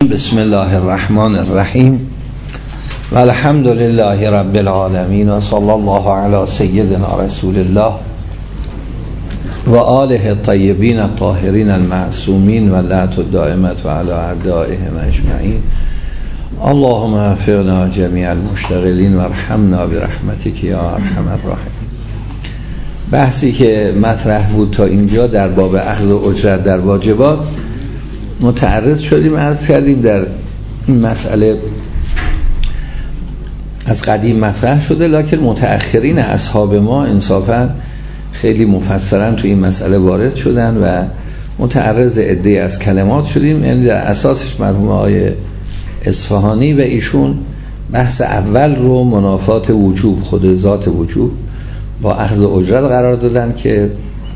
بسم الله الرحمن الرحیم و الحمد لله رب العالمین و صلی الله علی سیدنا رسول الله و آله الطیبین الطاهرین المعصومین و لعنت الدائمة و علی اعدائهم اجمعین. اللهم وفقنا جمیع المشتغلین و ارحمنا برحمتک یا ارحم الراحمین. بحثی که مطرح بود تا اینجا در باب اخذ اجرت در واجبات متعرض شدیم، عرض کردیم در این مسئله از قدیم مطرح شده، لکن متأخرین اصحاب ما انصافا خیلی مفصلا تو این مسئله وارد شدن و متعرض عده از کلمات شدیم. یعنی در اساسش مرحوم آقای اصفهانی و ایشون بحث اول رو منافات وجوب، خود ذات وجوب با اخذ اجرت قرار دادن که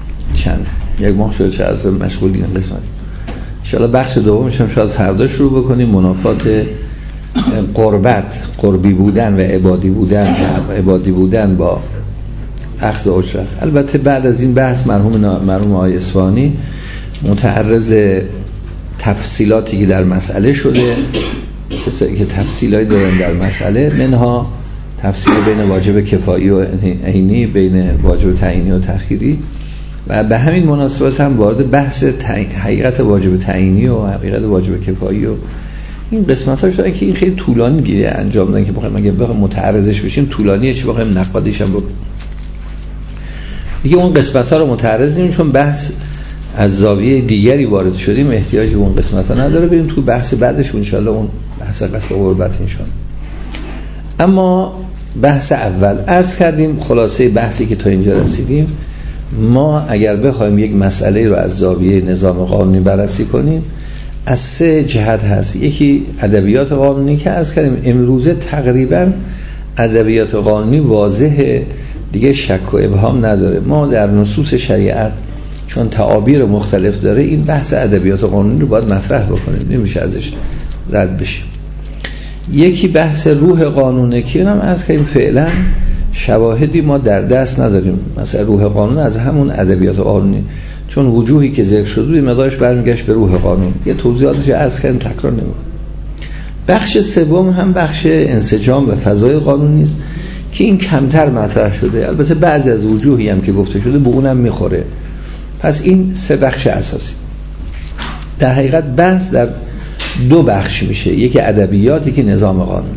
یک ماه شده چه از مشغولین قسمت. انشاءالله بخش دومش هم شاید فردا شروع بکنیم، منافات قربت، قربی بودن و عبادی بودن با اخذ اجرت. البته بعد از این بحث مرحوم آقای اصفهانی متعرض تفصیلاتی که در مسئله شده، کسایی که تفصیلاتی دارن در مسئله، منها تفصیل بین واجب کفایی و عینی، بین واجب تعیینی و تأخیری، و به همین مناسبت هم وارد بحث حقیقت واجب تعیینی و حقیقت واجب کفایی و این قسمت ها شدن که این خیلی طولانی گیره انجام دادن که بخوایم اگه بخوایم متعرضش بشیم طولانیه، چی بخوایم نقادیش هم بکنیم دیگه. اون قسمت ها رو متعرضیم چون بحث از زاویه دیگری وارد شدیم، احتیاجی به اون قسمت ها نداره، بریم تو بحث بعدش انشاءالله، اون بحث قصد غربت انشاءالله. اما بحث اول عرض کردیم، خلاصه بحثی که تا اینجا رسیدیم، ما اگر بخوایم یک مسئله رو از زاویه نظام قانونی بررسی کنیم از سه جهت هست. یکی ادبیات قانونی که عرض کردیم امروزه تقریبا ادبیات قانونی واضحه دیگه، شک و ابهام نداره. ما در نصوص شریعت چون تعابیر مختلف داره این بحث ادبیات قانونی رو باید مطرح بکنیم، نمیشه ازش رد بشیم. یکی بحث روح قانونه که هم عرض کردیم فعلا شواهدی ما در دست نداریم. مثلا روح قانون از همون ادبیات قانونی، چون وجوهی که ذکر شده بود مقدارش برمیگشت به روح قانون، یه توضیحاتش عرض کردیم تکرار نمی‌کنم. بخش سوم هم بخش انسجام و فضای قانونی است که این کمتر مطرح شده، البته بعضی از وجوهی هم که گفته شده به اونم میخوره. پس این سه بخش اساسی. در حقیقت بحث در دو بخش میشه، یکی ادبیات، یکی نظام قانون.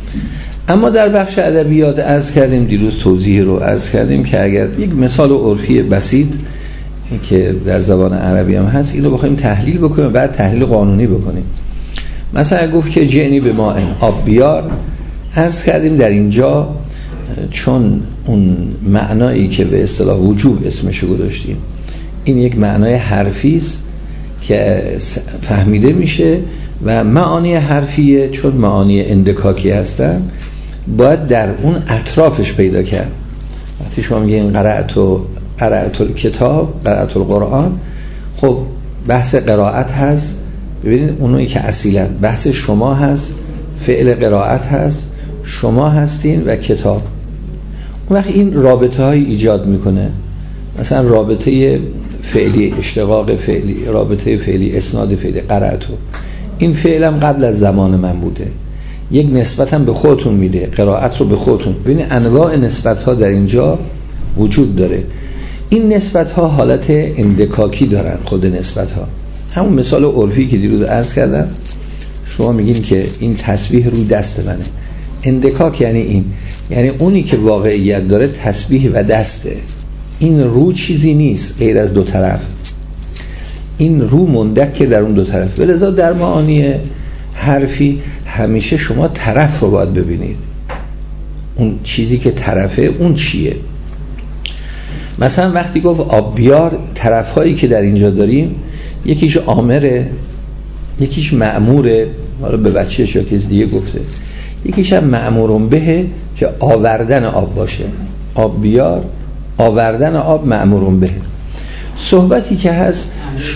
اما در بخش ادبیات عرض کردیم، دیروز توضیح رو عرض کردیم که اگر یک مثال عرفی بسیط که در زبان عربی هم هست اینو بخوایم تحلیل بکنیم بعد تحلیل قانونی بکنیم. مثلا گفت که جعنی به ما آب بیار، عرض کردیم در اینجا چون اون معنایی که به اصطلاح وجوب اسمشو گذاشتیم این یک معنای حرفی است که فهمیده میشه و معانی حرفیه چون معانی اندکاکی هستن باید در اون اطرافش پیدا کرد. وقتی شما میگین قرأت الکتاب، قرأت القرآن، خب بحث قرائت هست، ببینید اونایی که اصیلا بحث شما هست، فعل قرائت هست، شما هستین و کتاب. اون وقت این رابطه های ایجاد میکنه، مثلا رابطه فعلی اشتقاق فعلی، رابطه فعلی اسناد فعلی، قرأتو، این فعلم قبل از زمان من بوده، یک نسبت هم به خودتون میده، قرائت رو به خودتون. ببینید انواع نسبت ها در اینجا وجود داره. این نسبت ها حالت اندکاکی دارن، خود نسبت ها همون مثال عرفی که دیروز عرض کردم، شما میگین که این تسبیح روی دست منه. اندکاک یعنی این، یعنی اونی که واقعیت داره تسبیح و دسته، این رو چیزی نیست غیر از دو طرف، این رو مندک در اون دو طرف. ولذا در معانی حرفی همیشه شما طرف رو باید ببینید، اون چیزی که طرفه اون چیه. مثلا وقتی گفت آب بیار، طرف هایی که در اینجا داریم یکیش آمره، یکیش مأموره، حالا به بچهش یا کسی دیگه گفته، یکیش هم مأمورون بهه که آوردن آب باشه. آب بیار، آوردن آب مأمورون بهه. صحبتی که هست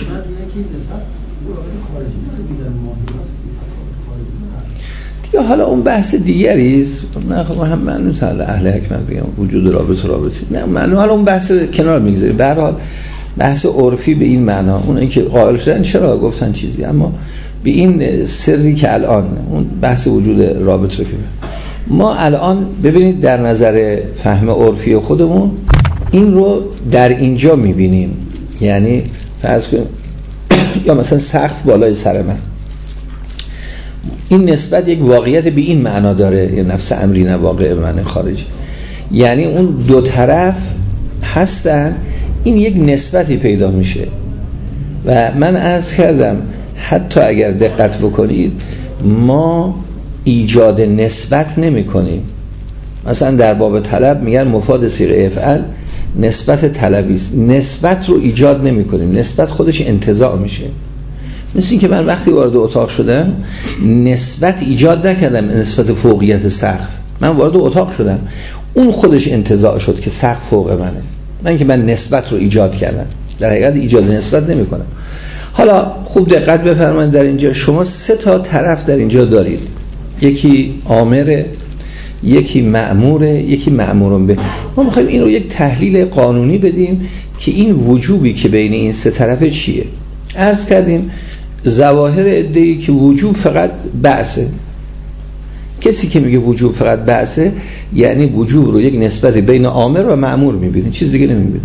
یا حالا اون بحث دیگری است، نه خب هم من مثلا اهل حکمت بگم وجود رابطه نه معلوم، حالا اون بحث کنار میگذاریم. به هر حال بحث عرفی به این معنا، اونایی که قائل شدن چرا گفتن چیزی، اما به این سری که الان اون بحث وجود رابط رو که ما الان ببینید در نظر فهم عرفی خودمون این رو در اینجا میبینیم. یعنی فرض کنیم یا مثلا سقف بالای سر من، این نسبت یک واقعیت به این معنا داره، یه نفس امری نه واقع معنی خارجی، یعنی اون دو طرف هستن، این یک نسبتی پیدا میشه. و من عرض کردم حتی اگر دقت بکنید ما ایجاد نسبت نمی کنیم. مثلا در باب طلب میگن مفاد صیغه افعل نسبت طلبی است، نسبت رو ایجاد نمی کنیم، نسبت خودش انتزاع میشه. مثل این که من وقتی وارد اتاق شدم نسبت ایجاد نکردم، نسبت فوقیت سقف، من وارد اتاق شدم اون خودش انتزاع شد که سقف فوق منه، من که من نسبت رو ایجاد کردم، در حقیقت ایجاد نسبت نمی کنم. حالا خوب دقت بفرمایید، در اینجا شما سه تا طرف در اینجا دارید، یکی آمره، یکی مأموره، یکی مأمورون به. ما میخوایم این رو یک تحلیل قانونی بدیم که این وجوبی که بین این سه طرفه چیه. عرض کردیم ظواهر ادعی که وجوب فقط بعثه. کسی که میگه وجوب فقط بعثه یعنی وجوب رو یک نسبت بین آمر و مأمور میبینه، چیز دیگه نمیبینه.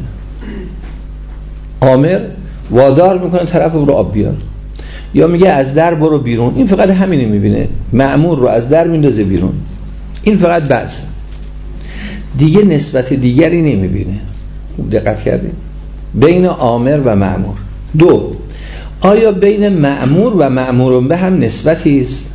آمر وادار میکنه طرف رو آب بیار، یا میگه از در برو بیرون، این فقط همینه میبینه. مأمور رو از در میندازه بیرون، این فقط بعثه، دیگه نسبت دیگری نمیبینه. دقت کردید؟ بین آمر و مأمور. دو، آیا بین مأمور و مأمورون به هم نسبتی است؟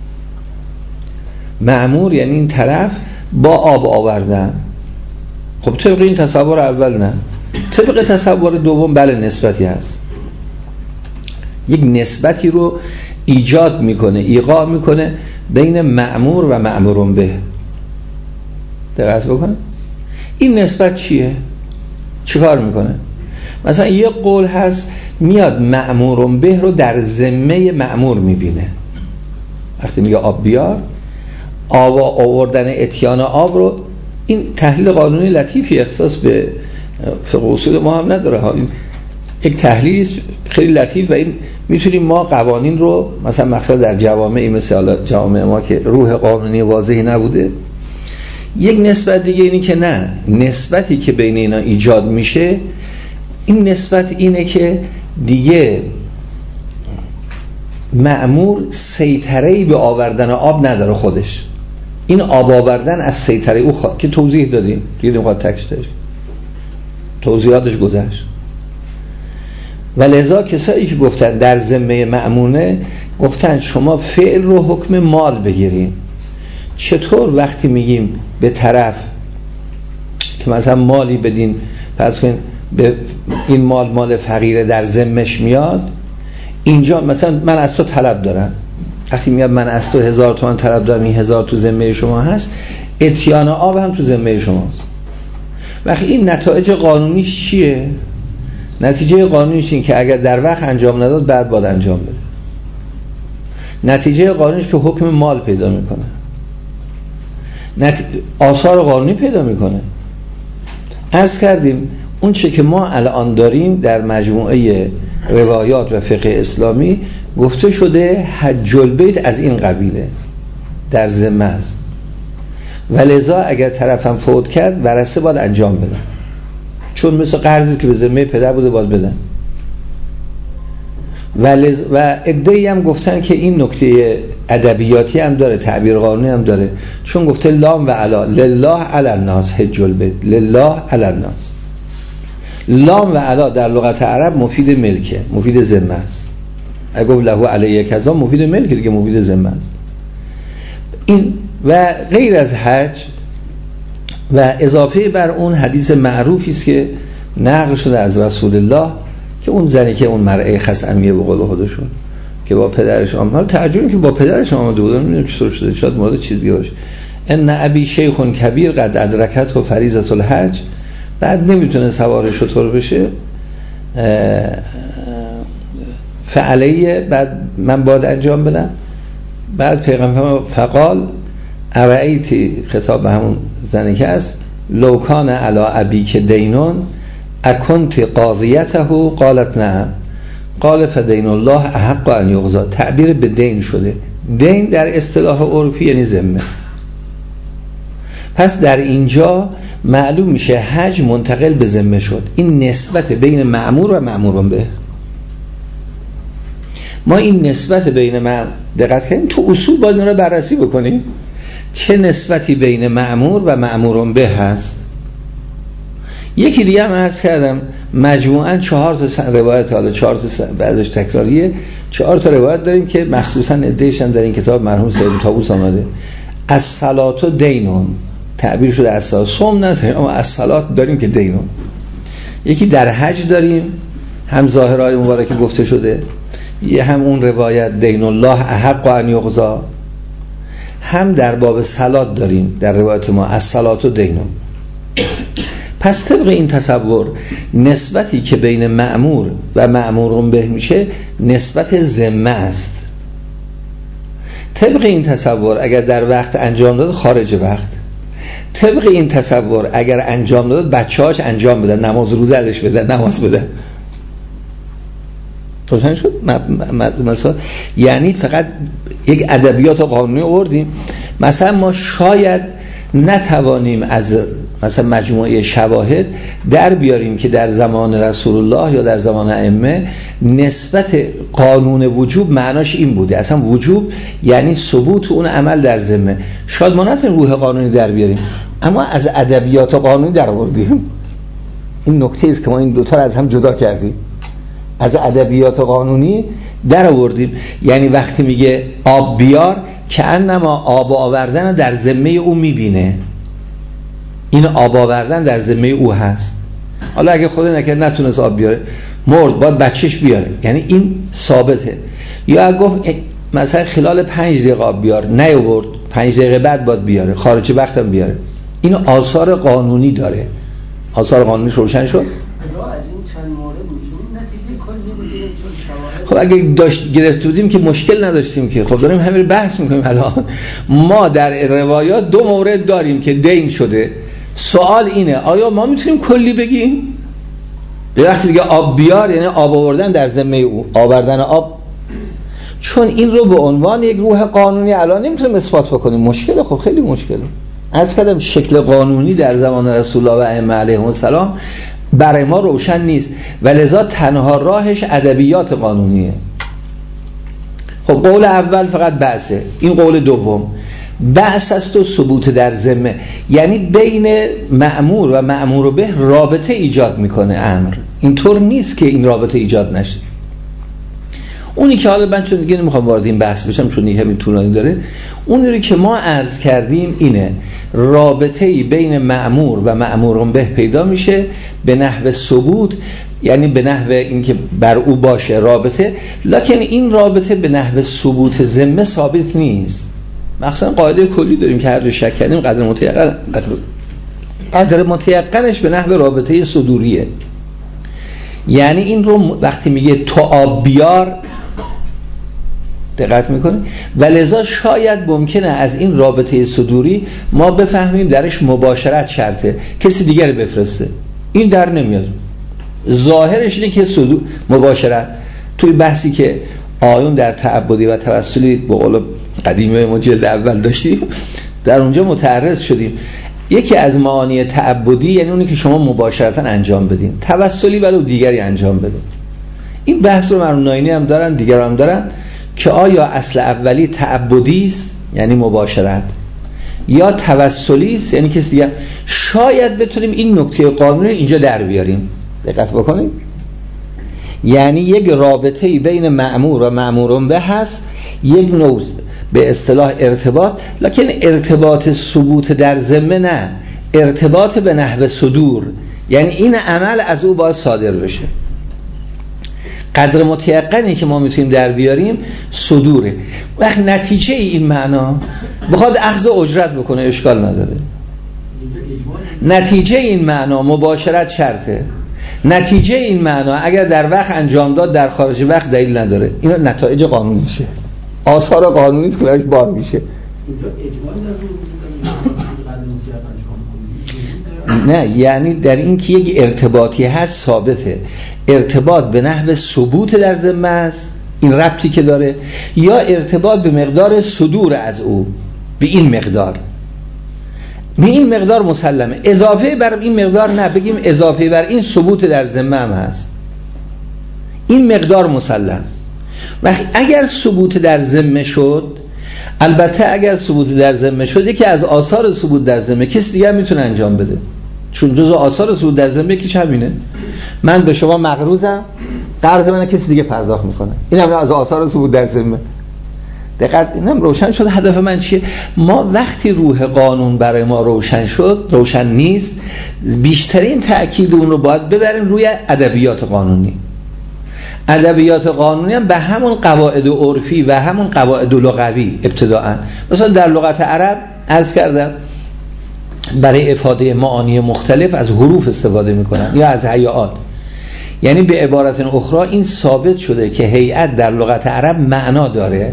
مأمور یعنی این طرف با آب آوردن، خب طبق این تصور اول نه، طبق تصور دوم بله نسبتی هست، یک نسبتی رو ایجاد میکنه، ایقاع میکنه بین مأمور و مأمورون به. دقت بکن این نسبت چیه؟ چیکار میکنه؟ مثلا یک قول هست میاد مأمورون به رو در ذمه مأمور میبینه، وقتی میگه آب بیار، آب آوردن اتیان آب رو، این تحلیل قانونی لطیفی اختصاص به فقه اصول ما هم نداره ها، این یک تحلیل خیلی لطیف و این میتونیم ما قوانین رو مثلا مقصد در جوامعی مثل جوامع ما که روح قانونی واضحی نبوده، یک نسبت دیگه اینی که نه، نسبتی که بین اینا ایجاد میشه این نسبت اینه که دیگه مأمور سیطره‌ای به آوردن آب نداره خودش، این آب آوردن از سیطره او که توضیح دادیم دیگه نمیخواد تکشتش، توضیحاتش گذشت. و لذا کسایی که گفتن در ذمه مأمونه گفتن شما فعل رو حکم مال بگیریم. چطور وقتی میگیم به طرف که مثلا مالی بدین، پس کن به این مال فقیره در ذمش میاد، اینجا مثلا من از تو طلب دارم، وقتی میاد من از تو 1000 تومان طلب دارم، این 1000 تو ذمه شما هست، اتیان آب هم تو ذمه شماست. وقتی این نتایج قانونیش چیه؟ نتیجه قانونیش این که اگر در وقت انجام نداد بعد باید انجام بده. نتیجه قانونیش که حکم مال پیدا میکنه، آثار قانونی پیدا میکنه. عرض کردیم اون چه که ما الان داریم در مجموعه روایات و فقه اسلامی گفته شده حج البیت از این قبیله در ذمه است، ولذا اگر طرفم فوت کرد ورثه باید انجام بدن، چون مثل قرضی که به ذمه پدر بوده باید بدن. و عده‌ای هم گفتن که این نکته ادبیاتی هم داره، تعبیر قانونی هم داره، چون گفته لام و علا لله علی الناس حج البیت، لله علی الناس. لام و علا در لغت عرب مفید ملکه، مفید ذمه است. اگه گفت له علیه کذا مفید ملکه دیگه، مفید ذمه است. این و غیر از حج و اضافه بر اون حدیث معروفی است که نقل شده از رسول الله که اون زنی که اون مرأه خصمیه به قول خودشون که با پدرش آمد، تعجبی که با پدرش آمده بودن، نمیدونم چطور شده، شاید مورد چیز دیگه باشه. ان ابی شیخ کبیر قد ادرکته فریضه الحج، بعد نمیتونه سوار شتر بشه، فعلیه، بعد من باید انجام بدم. بعد پیغمبر فقال ارایتی، خطاب به همون زنی که است، لو کان علی ابی که دینون اکنت قاضیته، قالت نه، قال فدین الله احق ان یقضی، تعبیر به دین شده. دین در اصطلاح عرفی یعنی ذمه. پس در اینجا معلوم میشه حج منتقل به ذمه شد. این نسبت بین مأمور و مأمور به. ما این نسبت بین دقت کنیم تو اصول باید این رو بررسی بکنیم چه نسبتی بین مأمور و مأمور به هست. یکی دیگه هم عرض کردم مجموعاً 4 تا روایت، حالا 4 تا بعضش تکراریه، 4 تا روایت داریم که مخصوصاً ادعیش هم در این کتاب مرحوم سید طاووس آمده. الصلاة دینون، تعبیر شده الصلاة، صوم نداریم اما الصلاة داریم که دینون. یکی در حج داریم هم ظاهرهای مبارکه گفته شده، یه هم اون روایت دین الله احق ان یقضی، هم در باب صلات داریم در روایت ما الصلاة دینون. پس طبق این تصور نسبتی که بین مأمور و مأمور به میشه نسبت ذمه است. طبق این تصور اگر در وقت انجام داد خارج وقت، طبق این تصور اگر انجام داد بچه‌هاش انجام بدن، نماز روزه ازش بدن، نماز بدن. روشن شد؟ مثلا یعنی فقط یک ادبیات قانونی آوردیم. مثلا ما شاید نتوانیم از مثلا مجموعه شواهد در بیاریم که در زمان رسول الله یا در زمان ائمه نسبت قانون وجوب معناش این بوده. اصلا وجوب یعنی ثبوت اون عمل در ذمه. شاید ما نتونیم روح قانونی در بیاریم اما از ادبیات قانونی در آوردیم. این نکته است که ما این دوتا رو از هم جدا کردیم، از ادبیات قانونی در آوردیم. یعنی وقتی میگه آب بیار که انما آب آوردن در ذمه او میبینه، این آب آوردن در ذمه او هست. حالا اگه خدا نکرد نتونست آب بیاره مرد باید بچهش بیاره، یعنی این ثابته. یا گفت مثلا خلال 5 دقیقه آب بیار، نیاورد 5 دقیقه بعد باید بیاره، خارج وقتم بیاره. این آثار قانونی داره، آثار قانونی روشن شد. خب اگه گرفته بودیم که مشکل نداشتیم که، خب داریم همین بحث میکنیم. الان ما در روایات 2 مورد داریم که دین شده. سوال اینه آیا ما میتونیم کلی بگیم؟ به وقتی دیگه آب بیار یعنی آب آوردن در ذمه او، آوردن آب، چون این رو به عنوان یک روح قانونی الان نمیتونیم اثبات بکنیم. مشکله، خب خیلی مشکله. از کدام شکل قانونی در زمان رسول الله و ائمه علیهم السلام برای ما روشن نیست و لذا تنها راهش ادبیات قانونیه. خب قول اول فقط بعثه، این قول دوم بعث است و ثبوت در ذمه، یعنی بین مأمور و مأمور به رابطه ایجاد میکنه امر. اینطور نیست که این رابطه ایجاد نشه. اونی که حالا من چون دیگه نمیخوام وارد این بحث بشم چون دیگه همین طولانی داره، اونی که ما عرض کردیم اینه رابطه‌ای بین مأمور و مأمور به پیدا میشه به نحو ثبوت، یعنی به نحو اینکه بر او باشه رابطه، لکن این رابطه به نحو ثبوت ذمه ثابت نیست. مثلا قاعده کلی داریم که هر جا شک کردیم قدر متیقنش به نحو رابطه صدوریه. یعنی این رو وقتی میگه تو آب بیار دقت میکنی و لذا شاید ممکنه از این رابطه صدوری ما بفهمیم درش مباشرت شرطه، کسی دیگر بفرسته. این در نمیاد، ظاهرش اینه که مباشرت. توی بحثی که آیون در تعبدی و توسلی به قول قدیمی ما جلد اول داشتیم در اونجا متعرض شدیم. یکی از معانی تعبدی یعنی اونی که شما مباشرتا انجام بدین، توسلی ولو دیگری انجام بدین. این بحث رو مرحوم ناینی هم دارن، دیگر هم دارن که آیا اصل اولی تعبدی است یعنی مباشرت یا توسلی است یعنی کسی دیگر. شاید بتونیم این نکته قانونی اینجا در بیاریم، دقت بکنید. یعنی یک رابطه‌ای بین مأمور و مأمور به هست، یک نوع به اصطلاح ارتباط، لکن ارتباط ثبوت در ذمه نه، ارتباط به نحو صدور، یعنی این عمل از او باید صادر بشه. قدر متیقنی که ما میتونیم در بیاریم صدوره. وقت نتیجه این معنا بخواد اخذ اجرت بکنه اشکال نداره. نتیجه این معنا مباشرت شرطه. نتیجه این معنا اگر در وقت انجام داد در خارج وقت دلیل نداره. اینا نتایج قانونی میشه، آثار قانونی است که درش بار میشه. نه یعنی در این که یک ارتباطی هست ثابته. ارتباط به نحو ثبوت در ذمه است، این ربطی که داره، یا ارتباط به مقدار صدور از او، به این مقدار، به این مقدار مسلمه، اضافه بر این مقدار نه، بگیم اضافه بر این ثبوت در ذمه هم هست، این مقدار مسلم. وقتی اگر ثبوت در ذمه شد، البته اگر ثبوت در ذمه شد که از آثار ثبوت در ذمه کسی دیگه میتونه انجام بده، چون جزء آثار ثبوت در ذمه که همینه، من به شما مقروضم، قرض من کسی دیگه پرداخت میکنه، این هم از آثار ثبوت در ذمه. دقیق اینم روشن شد هدف من چیه. ما وقتی روح قانون برای ما روشن شد، روشن نیست، بیشترین تأکید اون رو باید ببریم روی ادبیات قانونی. ادبیات قانونی هم به همون قواعد عرفی و همون قواعد لغوی ابتداءً، مثلا در لغت عرب عرض کردم برای افاده معانی مختلف از حروف استفاده میکنن یا از هیئات، یعنی به عبارت اخرى این ثابت شده که هیئت در لغت عرب معنا داره.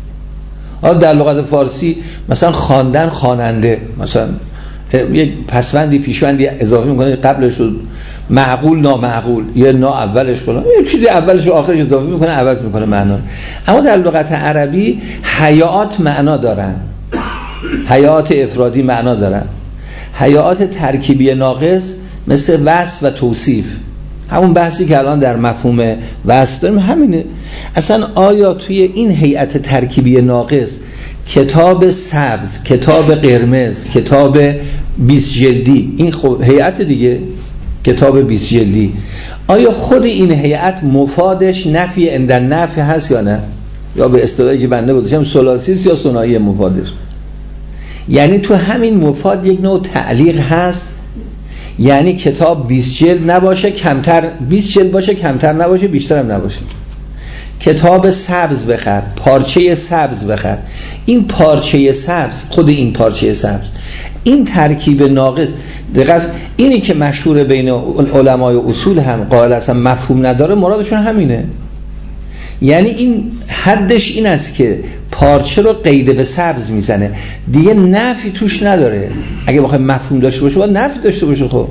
در لغت فارسی مثلا خواندن، خواننده، مثلا یک پسوندی پیشوندی اضافه میکنه قبلش رو معقول نامعقول، یا نا اولش کنه یه چیزی اولش و آخرش اضافه میکنه، عوض میکنه معنا. اما در لغت عربی هیئات معنا دارن، هیئات افرادی معنا دارن، هیئات ترکیبی ناقص مثل وصف و توصیف، همون بحثی که الان در مفهوم وصف داریم همینه. اصلا آیا توی این هیئت ترکیبی ناقص کتاب سبز، کتاب قرمز، کتاب 20 جلدی، این خب هیئت دیگه، کتاب 20 جلدی، آیا خود این هیئت مفادش نفی عند النفی هست یا نه؟ یا به اصطلاحی که بنده گذاشتم ثلاثی است یا ثنایی مفادش؟ یعنی تو همین مفاد یک نوع تعلیق هست، یعنی کتاب 20 جلد نباشه کمتر، 20 جلد باشه کمتر نباشه بیشتر هم نباشه. کتاب سبز بخر، پارچه سبز بخر، این پارچه سبز، خود این پارچه سبز، این ترکیب ناقص، دقیقاً اینی که مشهور بین علمای اصول هم قائل اصلا مفهوم نداره، مرادشون همینه. یعنی این حدش این است که پارچه رو قید به سبز میزنه، دیگه نفی توش نداره. اگه بخوای مفهوم داشته باشه باید نفی داشته باشه. خب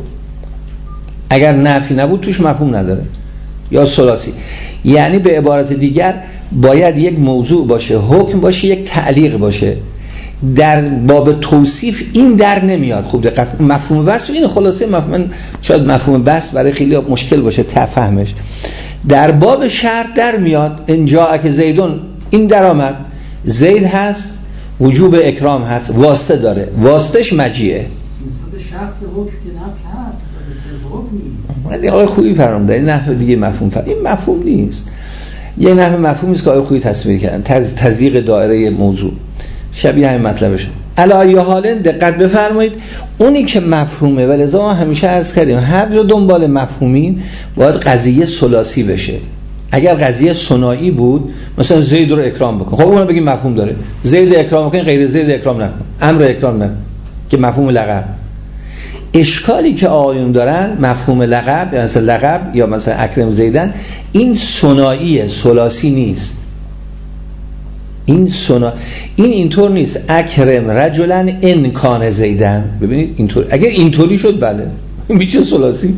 اگر نفی نبود توش مفهوم نداره. یا ثلاثی، یعنی به عبارت دیگر باید یک موضوع باشه، حکم باشه، یک تعلیق باشه. در باب توصیف این در نمیاد. خوب دقت، مفهوم وصف این خلاصه مفهوم، شاید مفهوم بس برای خیلی مشکل باشه تفهمش. در باب شرط در میاد، اینجا که زیدون، این در آمد، زید هست، وجوب اکرام هست، واسطه داره، واسطش مجیه. نسبت شخص حکم که نفی هست، نسبت حکم نیست. ولی آقای خویی فرمود این نحو دیگه مفهوم این مفهوم نیست. یه نحو مفهومی است که آقای خویی تصویر کردن، تضییق دایره موضوع، شبیه همین مطلبشه. علی ای حال دقت بفرمایید، اونی که مفهومه، ولذا ما همیشه عرض کردیم هر جا دنبال مفهومین باید قضیه ثلاثی بشه. اگر قضیه ثنایی بود، مثلا زید رو اکرام بکن، خب اونو بگیم مفهوم داره، زید اکرام بکن، غیر زید اکرام نکن، امر اکرام نکن، که مفهوم لقب. اشکالی که آقایون دارن مفهوم لقب، یا مثلا لقب یا مثلا اکرم زیدن، این ثنائیه، ثلاثی نیست. این اینطور نیست. اکرم رجلن ان کان زیدن، ببینید اینطور، اگر اینطوری شد بله میشه ثلاثی.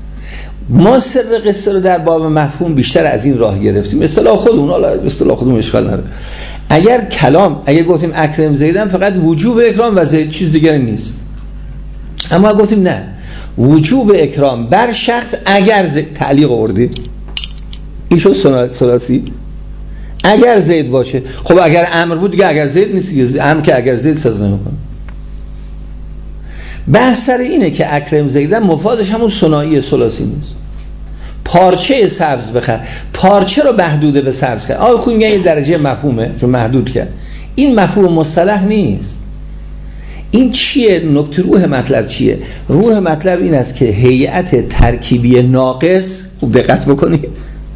ما سر قصه رو در باب مفهوم بیشتر از این راه گرفتیم، اصطلاح خودمون، حالا اصطلاح خودمون اشکال نداره. اگر کلام، اگر گفتیم اکرم زیدن فقط وجوب اکرام و زید، چیز دیگری نیست. اما گفتیم نه، وجوب اکرام بر شخص اگر تعلیق آوردیم، این شد ثلاثی. اگر زید باشه، خب اگر امر بود دیگه اگر زید نیست، امر که اگر زید ساز نمیکنه. بحث سر اینه که اکرم زیدن مفادش همون ثنایی ثلاثی نیست. پارچه سبز بخر، پارچه رو محدود به سبز کرد. آقا خوب میگن یه درجه مفهومه چون محدود کرد. این مفهوم مصطلح نیست. این چیه؟ نکته روح مطلب چیه؟ روح مطلب این است که هیئت ترکیبی ناقص، خوب دقت بکنید،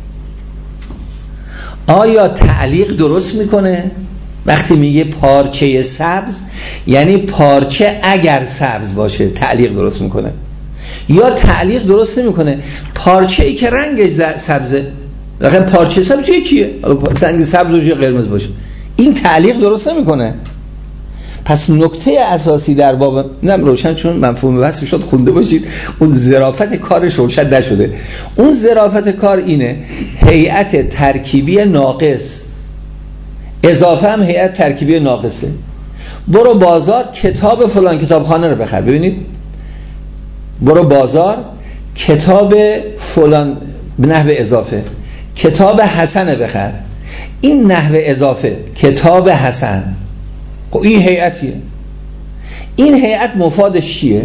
آیا تعلیق درست میکنه؟ وقتی میگه پارچه سبز یعنی پارچه اگر سبز باشه تعلیق درست میکنه، یا تعلیق درست نمیکنه پارچه ای که رنگش سبزه، واقعا پارچه سبز یکیه، رنگ سبز و قرمز باشه، این تعلیق درست نمیکنه. پس نکته اساسی در باب اینم روشن چون مفهوم وصف شد خونده باشید، اون ظرافت کارش روشن نشده. اون ظرافت کار اینه هیئت ترکیبی ناقص، اضافه هم هیئت ترکیبی ناقصه. برو بازار کتاب فلان کتابخانه رو بخر، ببینید برو بازار کتاب فلان به نحو اضافه کتاب حسن بخر. این نحو اضافه کتاب حسن، خب این هیئتیه. این هیئت مفادش چیه؟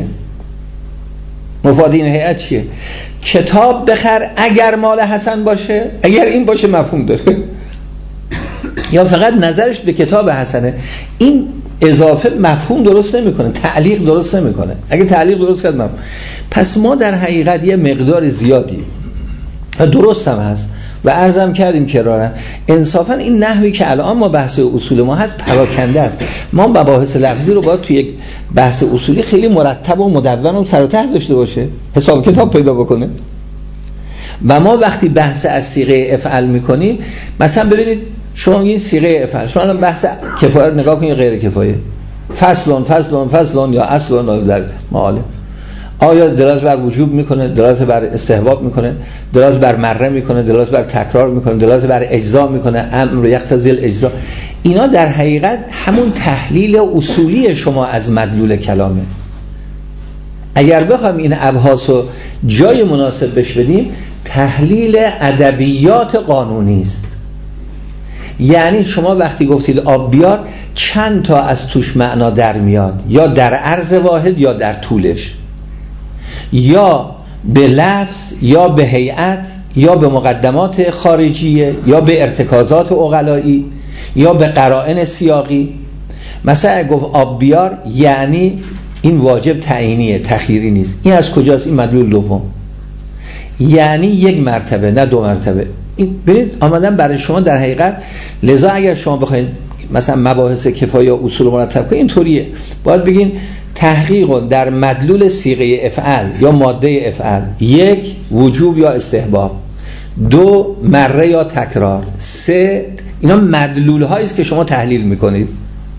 مفاد این هیئت چیه؟ کتاب بخر اگر مال حسن باشه، اگر این باشه مفهوم داره یا فقط نظرش به کتاب حسنه. این اضافه مفهوم درست نمیکنه، تعلیق درست نمیکنه. اگه تعلیق درست کرد مفهوم. پس ما در حقیقت یه مقدار زیادی درست هم هست و عرضم کردیم کرارا انصافا این نحوی که الان ما بحث اصول ما هست پراکنده است. ما مباحث لفظی رو باید توی یک بحث اصولی خیلی مرتب و مدون و سر و ته داشته باشه، حساب کتاب پیدا بکنه. و ما وقتی بحث از صیغه افعل میکنیم، مثلا ببینید شما این صیغه افعل، شما الان بحث کفایه رو نگاه کنید، غیر کفایه فصلون یا اصلون در معاله، آیا دلالت بر وجوب میکنه، دلالت بر استحباب میکنه، دلالت بر مره میکنه، دلالت بر تکرار میکنه، دلالت بر اجزا میکنه، امر یقتضی الاجزا. اینا در حقیقت همون تحلیل اصولی شما از مدلول کلامه. اگر بخوایم این ابحاث رو جای مناسب بهش بدیم، تحلیل ادبیات قانونی است. یعنی شما وقتی گفتید آب بیار، چند تا از توش معنا در میاد، یا در عرض واحد یا در طولش، یا به لفظ یا به هیئت یا به مقدمات خارجیه یا به ارتکازات عقلایی یا به قرائن سیاقی. مثلا گفت آب بیار یعنی این واجب تعیینیه، تخییری نیست. این از کجاست؟ این مدلول دوم، یعنی یک مرتبه نه دو مرتبه. این ببینید آمدن برای شما در حقیقت. لذا اگر شما بخواید مثلا مباحث کفایه یا اصول مرتب کنید اینطوریه، باید بگین تحقیق در مدلول صیغه افعل یا ماده افعل، یک وجوب یا استحباب، دو مره یا تکرار، سه اینا مدلول هایی است که شما تحلیل میکنید.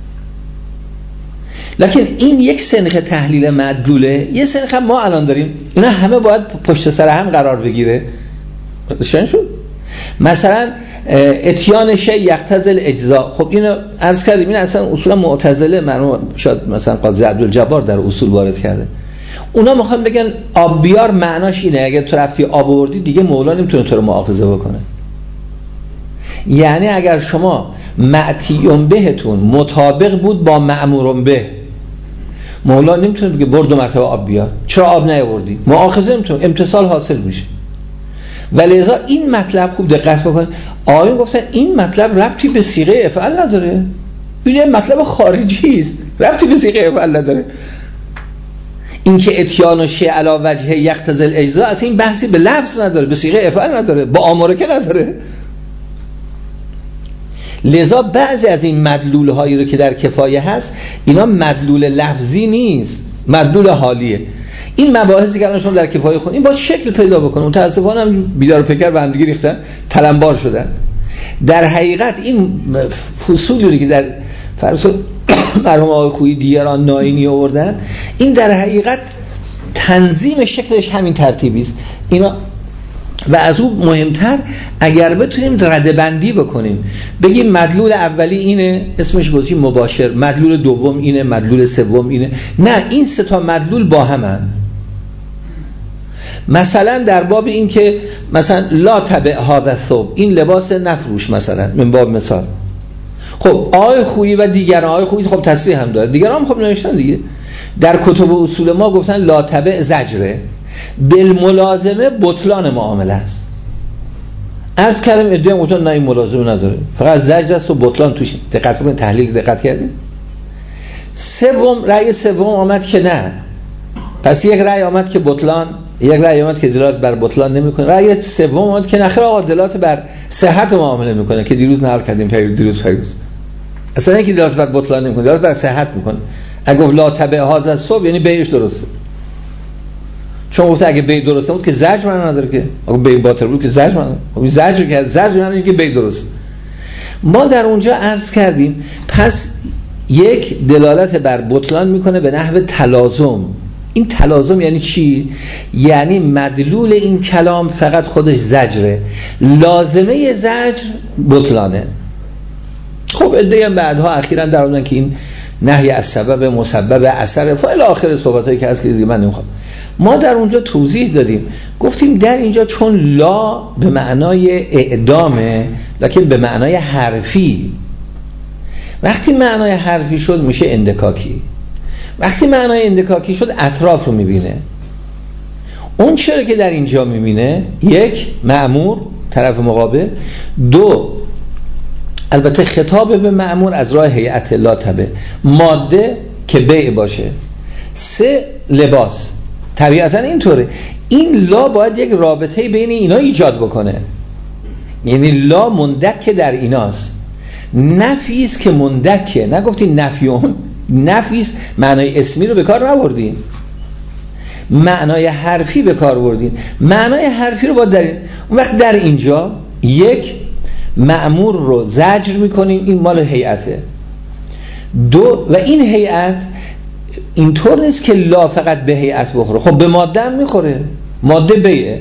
لکن این یک سنخ تحلیل مدلوله، یه سنخ ما الان داریم، اینا همه باید پشت سر هم قرار بگیره. شاید شد مثلا اتیان شیء یقتضی الاجزا. خب اینو عرض کردیم، این اصلا اصولا معتزله، معلومه شاید مثلا قاضی عبدالجبار در اصول وارد کرده. اونا میخوان بگن آب بیار معناش اینه اگه تو رفتی آب آوردی دیگه مولا نمیتونه تو رو مؤاخذه بکنه. یعنی اگر شما معتیون بهتون مطابق بود با مأمورون به، مولا نمیتونه بگه برد 2 مرتبه آب بیار، چرا آب نیاوردی؟ مؤاخذه نمیتونه، امتثال حاصل میشه. ولذا این مطلب خوب دقت بکنید، آقایون گفتن این مطلب ربطی به صیغه افعال نداره، این مطلب خارجی است، ربطی به صیغه افعال نداره. این که اتیان و شیء علی وجه یقتضی الاجزا، اصلا این بحثی به لفظ نداره، به صیغه افعال نداره، با آماره که نداره. لذا بعضی از این مدلول هایی رو که در کفایه هست، اینا مدلول لفظی نیست، مدلول حالیه. این مباحثی که الان در کفایه خون این باید شکل پیدا بکنه. متاسفانه هم بیدار و پیکر به هم دیگه ریختن، تلمبار شدن. در حقیقت این فصولی که در فرض مرحوم آقای خویی دیگران ناینی آوردن، این در حقیقت تنظیم شکلش همین ترتیبی است. اینا و از اون مهمتر اگر بتونیم ردبندی بکنیم، بگیم مدلول اولی اینه اسمش گذاشتیم مباشر، مدلول دوم اینه، مدلول سوم اینه. نه، این 3 تا مدلول با همن. مثلا در باب این که مثلا لا تبع هذا الثوب، این لباس نفروش، مثلا من باب مثال. خب آقای خویی و دیگران، آقای خویی خب تصریح هم داره، دیگران هم خب نوشتن دیگه در کتب اصول ما گفتن لا تبع زجره، بالملازمه بطلان معامله است. عرض کردم ادعای مطلق نه، این ملازمه نداره، فقط زجر است و بطلان توش. دقت بکنید، تحلیل دقت کردید. رأی سوم آمد که نه، پس یک رأی آمد که بطلان، یک رأی آمد که دلالت بر بطلان نمیکنه، رأی سوم آمد که نخیر آقا دلالت بر صحت معامله میکنه، که دیروز نقل کردیم دیروز اصلا اینکه دلالت بر بطلان نمیکنه، دلالت بر صحت میکنه. اگه گفت لا تبع هذا الثوب یعنی بیعش درسته، چون گفت اگه بیع درسته بود که زجر من نداره، که اگه بیع باطل بود که زجر من نداره. خب این زجر که زجر من اینه که بیع درسته. ما در اونجا عرض کردیم پس یک دلالت بر بطلان میکنه به نحو تلازم. این تلازم یعنی چی؟ یعنی مدلول این کلام فقط خودش زجره، لازمه زجر بطلانه. خب عده‌ای هم بعدها اخیراً در آوردن که این نهی از سبب، مسبب، اثر الی آخر صحبتایی که هست که من نمیخوام. ما در اونجا توضیح دادیم، گفتیم در اینجا چون لا به معنای اعدامه لکن به معنای حرفی، وقتی معنای حرفی شد میشه اندکاکی، وقتی معنای اندکاکی شد اطراف رو میبینه. اون چرا که در اینجا میبینه، یک مأمور طرف مقابل، دو البته خطاب به مأمور از راه هیئت لا تبع، ماده که بیع باشه، سه لباس. طبیعتا اینطوره، این لا باید یک رابطه بین اینا ایجاد بکنه، یعنی لا مندک در ایناست. نفیست که مندکه، نگفتی نفیون، نفیست معنای اسمی رو به کار نبردین، معنای حرفی به کار بردین. معنای حرفی رو باید در اون وقت در اینجا یک مأمور رو زجر میکنیم، این مال هیئته. دو و این هیئت اینطور نیست که لا فقط به هیئت بخوره، خب به ماده هم میخوره، ماده بیعه،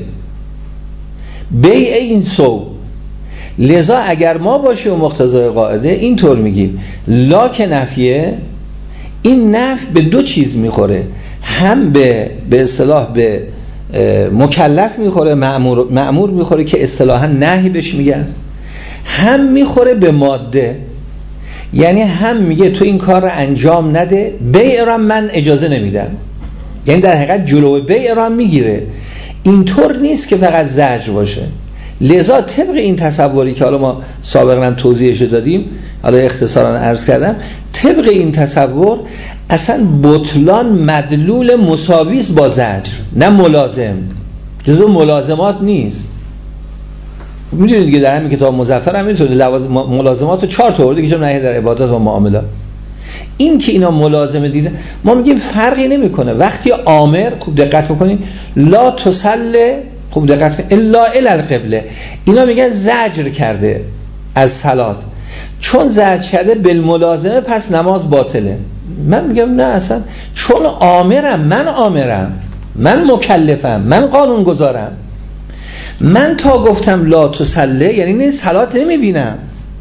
بیع این سو. لذا اگر ما باشیم و مقتضای قاعده اینطور میگیم لا که نفیه، این نفی به دو چیز میخوره، هم به اصطلاح به مکلف میخوره، مأمور میخوره که اصطلاحا نهی بهش میگن، هم میخوره به ماده، یعنی هم میگه تو این کار رو انجام نده، بیع را من اجازه نمیدم، یعنی در حقیقت جلوی بیع را میگیره. اینطور نیست که فقط زجر باشه. لذا طبق این تصوری که حالا ما سابقا هم توضیحش دادیم، حالا اختصارا عرض کردم، طبق این تصور اصلا بطلان مدلول مساویس با زجر، نه ملازم، جزو ملازمات نیست. میدونید دیگه در همین کتاب مظفر هم اینطوره، ملازمات رو 4 تا آورده که چون نهی در عبادات و معاملات. این که اینا ملازمه دیده، ما میگیم فرقی نمیکنه. وقتی آمر، خوب دقت بکنید، لا تصلی، خوب دقت کنید، الا الی القبله، اینا میگن زجر کرده از صلات، چون زجر کرده بالملازمه پس نماز باطله. من میگم نه، اصلا چون آمرم، من مکلفم، من قانون گذارم، من تا گفتم لا تصلی یعنی نه صلات نمیبینم،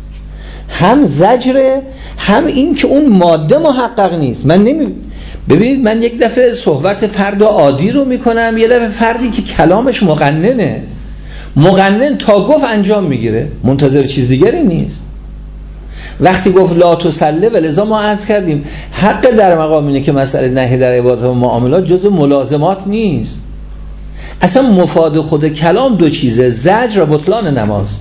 هم زجره، هم این که اون ماده محقق نیست. من ببینید من یک دفعه صحبت فرد عادی رو میکنم، یه دفعه فردی که کلامش مقننه، مقنن تا گفت انجام میگیره، منتظر چیز دیگری نیست. وقتی گفت لا تصلی، ولذا ما عرض کردیم حق در مقام اینه که مسئله نهی در عبادات و معاملات جزء ملازمات نیست. اصلا مفاد خود کلام دو چیزه، زجر و بطلان نماز.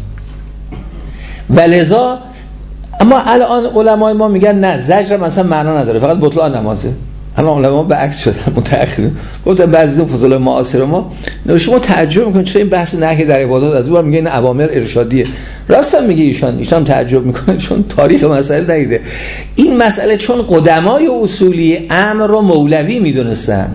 ولذا اما الان علمای ما میگن نه، زجر مثلا معنا نداره، فقط بطلان نمازه. الان علما به عکس شدن، متأخرین گفتن بعضی از فضلای معاصر ما شما تعجب میکنید چرا این بحث نهی در عبادات از اون میگه این اوامر ارشادیه. راست هم میگه ایشان تعجب میکنه چون تاریخ مسئله ندیده. این مسئله چون قدمای اصولی امر رو مولوی میدونستن،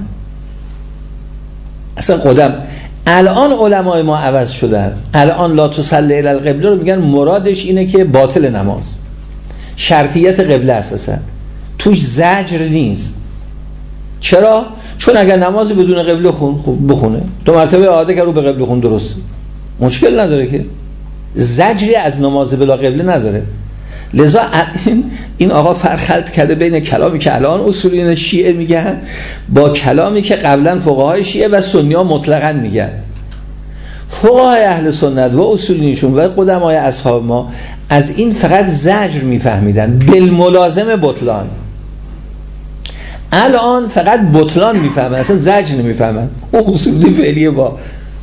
اصلا قدم، الان علمای ما عوض شدن، الان لا تصلی الی القبله رو میگن مرادش اینه که باطل نماز، شرطیت قبله اساسا توش زجر نیست. چرا؟ چون اگر نماز بدون قبله بخونه 2 مرتبه اعاده که رو به قبله خون درست، مشکل نداره که، زجری از نماز بلا قبله نداره. لذا این آقا فرق کرده بین کلامی که الان اصولیین شیعه میگن با کلامی که قبلا فقهای شیعه و سنی ها مطلقاً میگن. فقهای اهل سنت و اصولینشون و قدمای اصحاب ما از این فقط زجر میفهمیدن، بالملازم بطلان. الان فقط بطلان میفهمن، اصلا زجر نمیفهمن. اون اصولی فعلیه با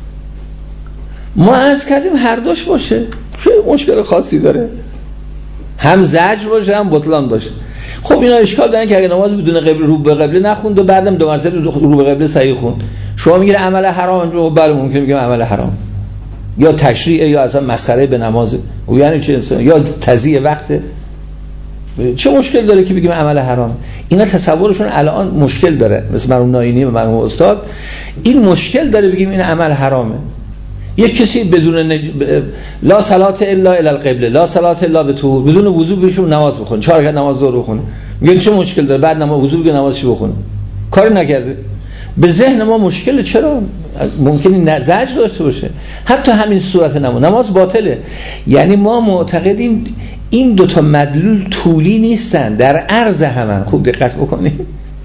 ما عرض کردیم هر دوش باشه، چه مشکل خاصی داره؟ هم زجر باشه هم بطلان باشه. خب اینا اشکال دارن که اگه نماز بدون قبله رو به قبله نخوند و بعدم 2 مرتبه رو به قبله صحیح خوند، شما میگید عمل حرام، رو بله ممکن میگم عمل حرام یا تشریع یا اصلا مسخره به نماز، و یعنی چه یا تضییع وقت، چه مشکل داره که بگیم عمل حرام؟ اینا تصورشون الان مشکل داره، مثل مرحوم ناینی و مرحوم استاد این مشکل داره بگیم این عمل حرامه. یک کسی بدون لا صلات الا الی القبله، لا صلات الا بطهور، بدون وضو بهشون نماز بخونه، 4 رکعت نماز ظهر بخونه، میگه چه مشکل داره بعد نماز وضو بگه نمازش بخونه، کاری نکرده. به ذهن ما مشکله. چرا؟ ممکنه زجر داشته باشه. حتی همین صورت نماز باطله. یعنی ما معتقدیم این دوتا مدلول طولی نیستن، در عرض همن. خوب دقت بکنید.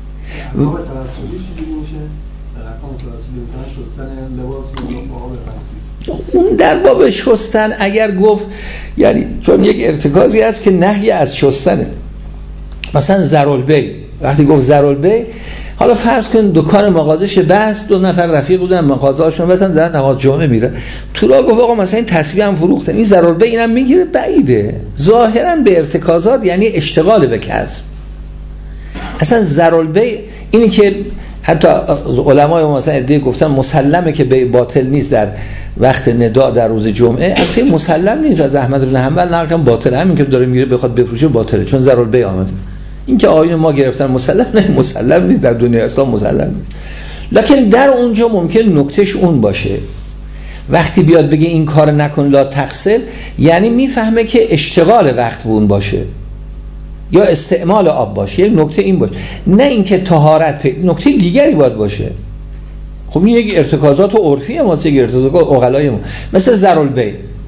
اون در باب شستن اگر گفت، یعنی چون یک ارتکازی هست که نهی از شستنه. مثلا ضرالبی، وقتی گفت ضرالبی، حالا فرض کن دکان مغازش بست، 2 نفر رفیق بودن مغازه‌اشون مثلا دارن نماز جمعه میره، تو راه گفت آقا مثلا این تسبیح هم فروختن، این ضرالبی اینم میگیره، بعیده. ظاهرا به ارتکازات یعنی اشتغال به کسب. اصلا ضرالبی اینی که حتی علمای مثلا ادعی گفتن مسلمه که به باطل نیست در وقت ندا در روز جمعه، البته مسلم نیست. از احمد بن حنبل نقل کردن باطله، همین که داره میره بخواد بفروشه باطله، چون ضرالبی آمده. این که آیین ما گرفتن مسلم نه، مسلم نیست، در دنیای اسلام مسلم نیست. لکن در اونجا ممکن نکتهش اون باشه، وقتی بیاد بگه این کار نکن لا تغسل، یعنی میفهمه که اشتغال وقت اون باشه یا استعمال آب باشه. یک نکته این باشه، نه اینکه طهارت نکته دیگری باید باشه. خب این یک ارتکازات عرفی ما، یک ارتکازات عقلای ما، مثل ضرالبی.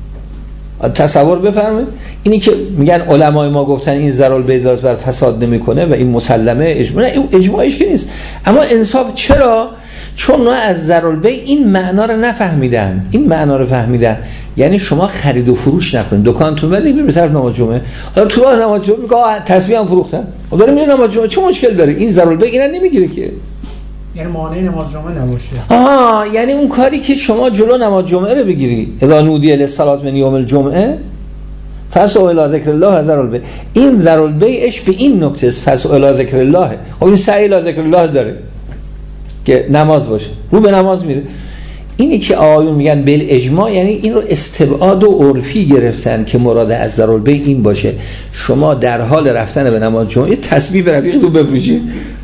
تصور بفرمایید اینی که میگن علمای ما گفتن این ضرالبی داره بر فساد نمیکنه و این مسلمه اجماعش که نیست. اما انصاف چرا؟ چون اونا از ضرالبی این معنا رو نفهمیدن. این معنا رو فهمیدن یعنی شما خرید و فروش نکنید، دکانتون بده برید به طرف نماز جمعه، حالا تو راه نماز جمعه میگه تسبیح هم فروختن، خب داره میره نماز جمعه، چه مشکل داره؟ این ضرالبی اینا نمیگیره که، یعنی مانع نماز جمعه نباشه. یعنی اون کاری که شما جلو نماز جمعه رو بگیری، اذا نودی للصلاة من یوم الجمعه فاسعوا الی ذکر الله ضرالبی، این ضرالبیش به این نکته است، فاسعوا الی ذکر الله. خب این سعی الی ذکر الله داره که نماز باشه، رو به نماز میره. اینی که آقایون میگن بالاجماع، یعنی این رو استبعاد و عرفی گرفتن که مراد از ضرالبی این باشه شما در حال رفتن به نماز جمعه تسبیح به رفیقتون بفروشید،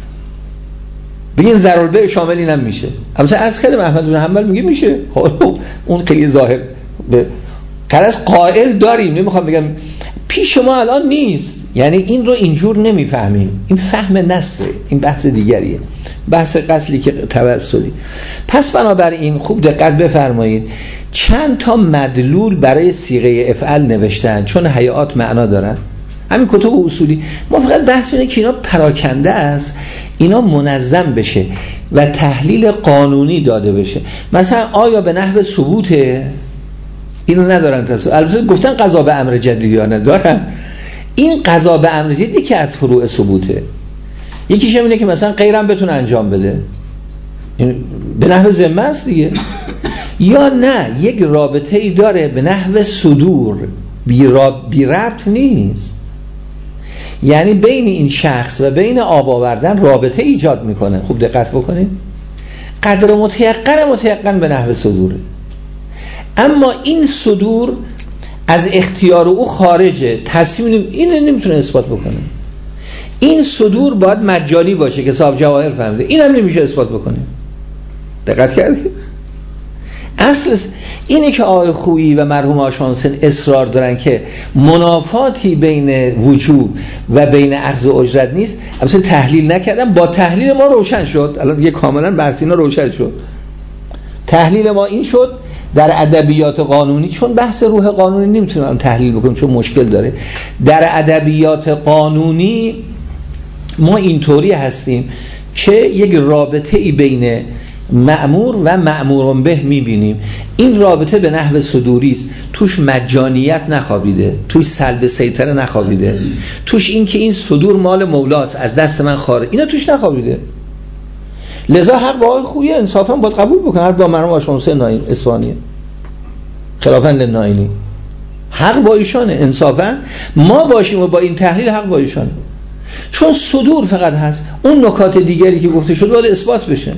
بگین ضرالبی شامل اینم میشه. البته از کلمه احمد بن حنبل میگه میشه، خب اون خیلی ظاهر به قرض قائل داریم، نمیخوام بگم پیش ما الان نیست، یعنی این رو اینجور نمیفهمیم، این فهم نصه، این بحث دیگریه، بحث قصلی که توسلی. پس بنابراین خوب دقت بفرمایید، چند تا مدلول برای صیغه افعل نوشتن چون هیئات معنا دارن. همین کتب اصولی ما فقط بحث اینه که اینا پراکنده است، اینا منظم بشه و تحلیل قانونی داده بشه. مثلا آیا به نحو ثبوته؟ اینو ندارن تصور. البته گفتن قضا به امر جدید یا ندارن. این قضا به امر جدیدی که از فروع ثبوته. یکیش اینه که مثلا غیرم بتونه انجام بده، این به نحو ذمه است دیگه. یا نه یک رابطه ای داره به نحو صدور، بی ربط نیست، یعنی بین این شخص و بین آب آوردن رابطه ایجاد میکنه. خوب دقت بکنید، قدر متیقن به نحو صدوره. اما این صدور از اختیار او خارجه، تصمیم اینو نمیتونه اثبات بکنه. این صدور باید مجانی باشه که صاحب جواهر فهمیده، اینم نمیشه اثبات بکنه. دقت کردید؟ اصل اینه که آقای خویی و مرحوم آشانسن اصرار دارن که منافاتی بین وجوب و بین اخذ اجرت نیست. البته تحلیل نکردم، با تحلیل ما روشن شد، الان دیگه کاملا بحث اینا روشن شد. تحلیل ما این شد در ادبیات قانونی، چون بحث روح قانونی نمیتونم تحلیل بکنم چون مشکل داره. در ادبیات قانونی ما اینطوری هستیم که یک رابطه ای بین مأمور و مأمور به میبینیم. این رابطه به نحو صدوری است، توش مجانیت نخوابیده، توش سلب سیطره نخوابیده، توش این که این صدور مال مولاست از دست من خارج، اینا توش نخوابیده. لذا حق با آقای خویی انصافا باید قبول بکنه، حق با مرحوم آشانسن اصفهانی خلافاً للنائینی، حق با ایشانه. انصافا ما باشیم و با این تحلیل حق با ایشانه، چون صدور فقط هست، اون نکات دیگری که گفته شد باید اثبات بشه.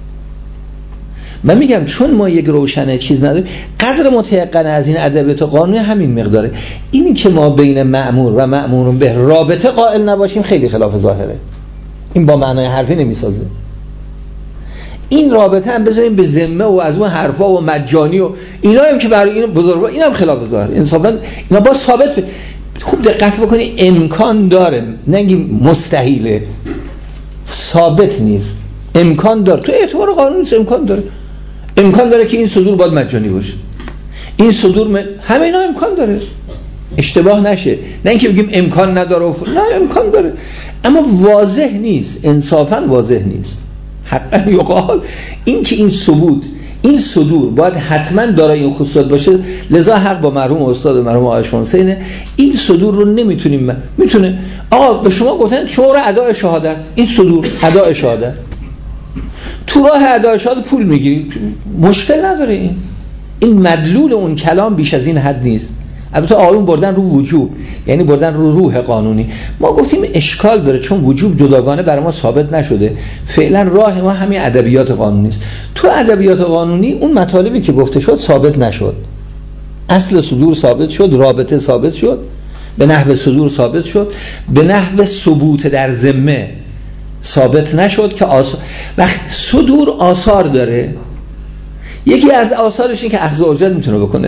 من میگم چون ما یک روشنه چیز نداریم، قدر متیقن از این ادبیات قانونی همین مقداره. اینی که ما بین مأمور و مأمور به رابطه قائل نباشیم خیلی خلاف ظاهره، این با معنای حرفی نمیسازه. این رابطه هم بذاریم به ذمه و از اون حرفا و مجانی و اینا هم که برای این بزرگوار، اینم خلاف ظاهره. انصافا اینا با خوب دقت بکنی امکان داره، نگیم مستحیله، ثابت نیست، امکان داره، تو اعتبار قانونی امکان داره که این صدور باید مجانی باشه، این صدور همه اینا امکان داره، اشتباه نشه، نه اینکه بگیم امکان نداره نه امکان داره، اما واضح نیست، انصافا واضح نیست. حقا یقال این که این ثبوت این صدور باید حتما دارای این خصوصیات باشه، لذا حق با مرحوم استاد مرحوم آقای حسینه، این صدور رو نمیتونیم میتونه آقا به شما گفتن شعور اداء شهادت، این صدور اداء شهادت، تو راه اداء شهادت پول میگیری، مشکل نداره، این مدلول اون کلام بیش از این حد نیست. البته آیون بردن رو وجوب، یعنی بردن رو روح قانونی. ما گفتیم اشکال داره چون وجوب جداگانه برای ما ثابت نشده، فعلا راه ما همین ادبیات قانونی است. تو ادبیات قانونی اون مطالبی که گفته شد ثابت نشد، اصل صدور ثابت شد، رابطه ثابت شد، به نحو صدور ثابت شد، به نحو ثبوت در ذمه ثابت نشد که وقت صدور آثار داره، یکی از آثارش این که اخذ اجرت میتونه بکنه،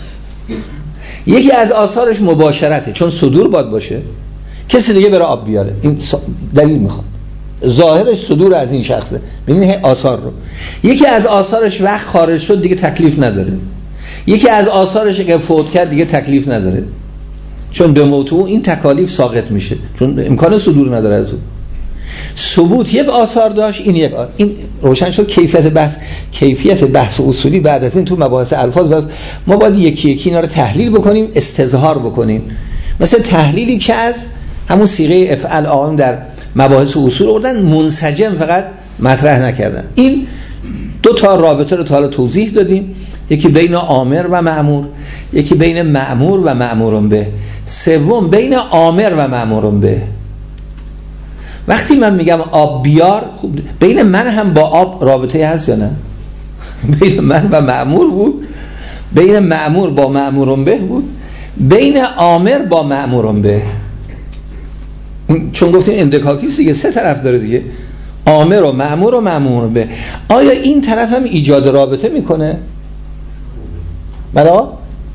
یکی از آثارش مباشرته، چون صدور باید باشه کسی دیگه بره آب بیاره، این دلیل میخواد، ظاهرش صدور از این شخصه، ببینید آثار رو. یکی از آثارش وقت خارج شد دیگه تکلیف نداره، یکی از آثارش که فوت کرد دیگه تکلیف نداره، چون به موت او این تکالیف ساقط میشه، چون امکان صدور نداره از او. ثبوت یک آثار داشت، این یک این روشن شد. کیفیت بحث اصولی بعد از این تو مباحث الفاظ ما باید یکی یکی اینا رو تحلیل بکنیم، استظهار بکنیم، مثل تحلیلی که از همون صیغه افعل آقایون در مباحث اصول آوردن منسجم فقط مطرح نکردن. این دو تا رابطه رو تا حالا توضیح دادیم، یکی بین آمر و مأمور، یکی بین مأمور و مأمورون به، سوم بین آمر و مأمورون به. وقتی من میگم آب بیار، خوب بین من هم با آب رابطه هست یا نه؟ بین من و مأمور بود، بین مأمور با مأمورون به بود، بین آمر با مأمورون به، چون گفتیم اندکاکیست دیگه، سه طرف داره دیگه، آمر و مأمور و مأمورون به. آیا این طرف هم ایجاد رابطه میکنه؟ بلا؟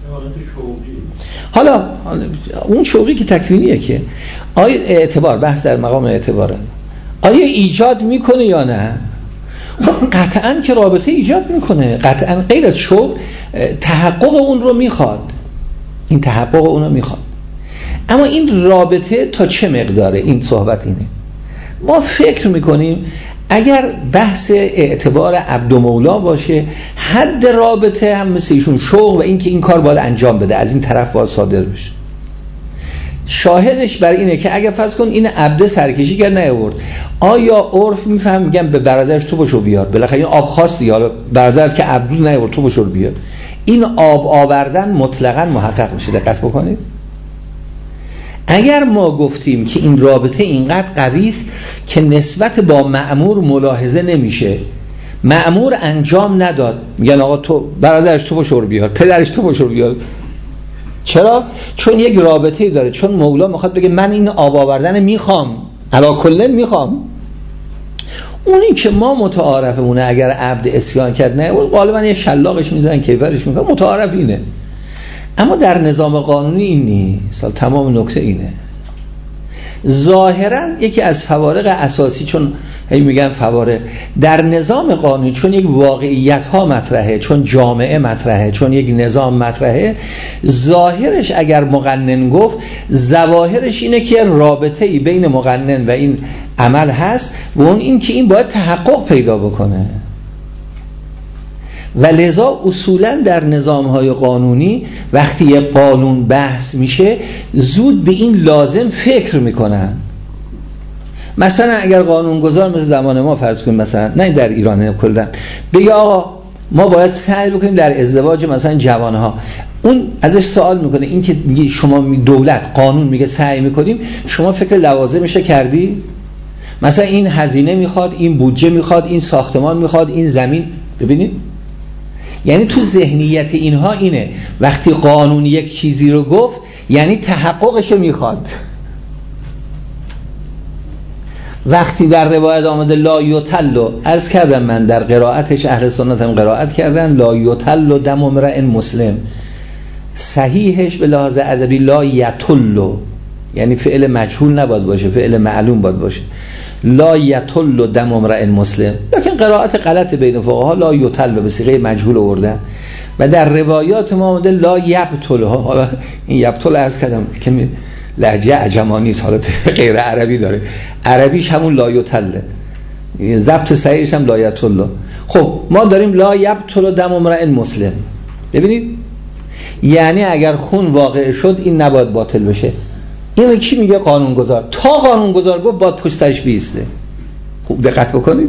حالا اون شوقی که تکوینیه که آیا اعتبار، بحث در مقام اعتباره، آیا ایجاد میکنه یا نه؟ خب قطعاً که رابطه ایجاد میکنه، قطعاً غیر از شوق تحقق اون رو میخواد، این تحقق اون رو میخواد، اما این رابطه تا چه مقداره؟ این صحبت اینه. ما فکر میکنیم اگر بحث اعتبار عبد و مولا باشه، حد رابطه هم مثل ایشون شوق و این که این کار باید انجام بده، از این طرف باید صادر بشه. شاهدش بر اینه که اگر فرض کن این عبد سرکشی کرد نیاورد، آیا عرف میفهم میگم به برادرش تو باشو بیار، بالاخره این آب خواستی، حالا برادرت که عبد نیاورد تو باشو بیار، این آب آوردن مطلقاً محقق میشه. دقت بکنید، اگر ما گفتیم که این رابطه اینقدر قوی است که نسبت با مأمور ملاحظه نمیشه، مأمور انجام نداد، میگن آقا تو برادرش تو باشو بیار، پدرش تو باشو بیار. چرا؟ چون یک رابطه‌ای داره، چون مولا میخواد بگه من این آب آوردن میخوام، علا کلن میخوام. اونی که ما متعارفمونه اگر عبد اسیان کرد نه غالبا یه شلاقش میزنن کیفرش میکنن، متعارف اینه. اما در نظام قانونی این نیست، تمام نکته اینه. ظاهرا یکی از فوارق اساسی، چون هی میگن فوارق در نظام قانونی، چون یک واقعیت ها مطرحه، چون جامعه مطرحه، چون یک نظام مطرحه، ظاهرش اگر مقنن گفت، ظواهرش اینه که رابطه‌ای بین مقنن و این عمل هست و اون این که این باید تحقق پیدا بکنه. و لذا اصولا در نظام‌های قانونی وقتی یه قانون بحث میشه زود به این لازم فکر میکنن. مثلا اگر قانونگذار مثل زمان ما فرض کنیم، مثلا نه در ایران کلا، بگه آقا ما باید سعی بکنیم در ازدواج مثلا جوانها، اون ازش سوال میکنه این که میگه شما دولت قانون میگه سعی میکنیم، شما فکر لوازمش کردی؟ مثلا این هزینه میخواد، این بودجه میخواد، این ساختمان میخواد، این زمین. ببینید یعنی تو ذهنیت اینها اینه وقتی قانون یک چیزی رو گفت یعنی تحققش رو میخواد. وقتی در روایت آمده لا یطل، عرض کردم من در قرائتش اهل سنت هم قرائت کردن، لا یطل دم امرئ مسلم، صحیحش به لحاظ ادبی لا یطل، یعنی فعل مجهول نباید باشه، فعل معلوم باید باشه. لا یطل دم امرئ مسلم، لیکن قرائت غلط بین فقها لا یطل به صیغه مجهول آوردن و در روایات ما اومده لا یبطل. حالا این یبطل عرض کردم که لهجه عجمانی است، حالت غیر عربی داره، عربیش همون لا یطل، ضبط صحیحش هم لا یطل. خب ما داریم لا یبطل دم امرئ مسلم. ببینید یعنی اگر خون واقع شد این نباید باطل بشه. اینو کی میگه؟ قانونگذار. تا قانونگذار گفت باید پشت سرش بیسته. خوب دقت بکنید،